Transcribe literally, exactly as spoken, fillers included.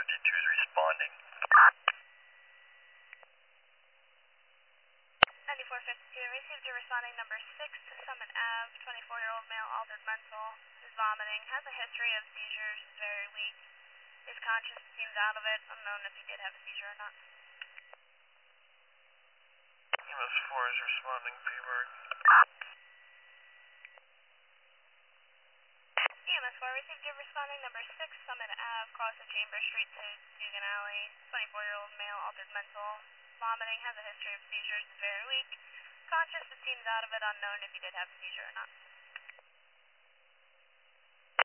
fifty-two is responding. ninety-four fifty-two, received a responding number six to Summit Ave, twenty-four-year-old male, altered mental, is vomiting, has a history of seizures, is very weak, is conscious, seems out of it, unknown if he did have a seizure or not. E M S four is responding, P-Berg. E M S four received a responding number six, Summit Ave, across the Chamber Street to Dugan Alley, twenty-four-year-old male, altered mental, vomiting, has a history of seizures, is very weak, conscious, but seems out of it, unknown if he did have a seizure or not.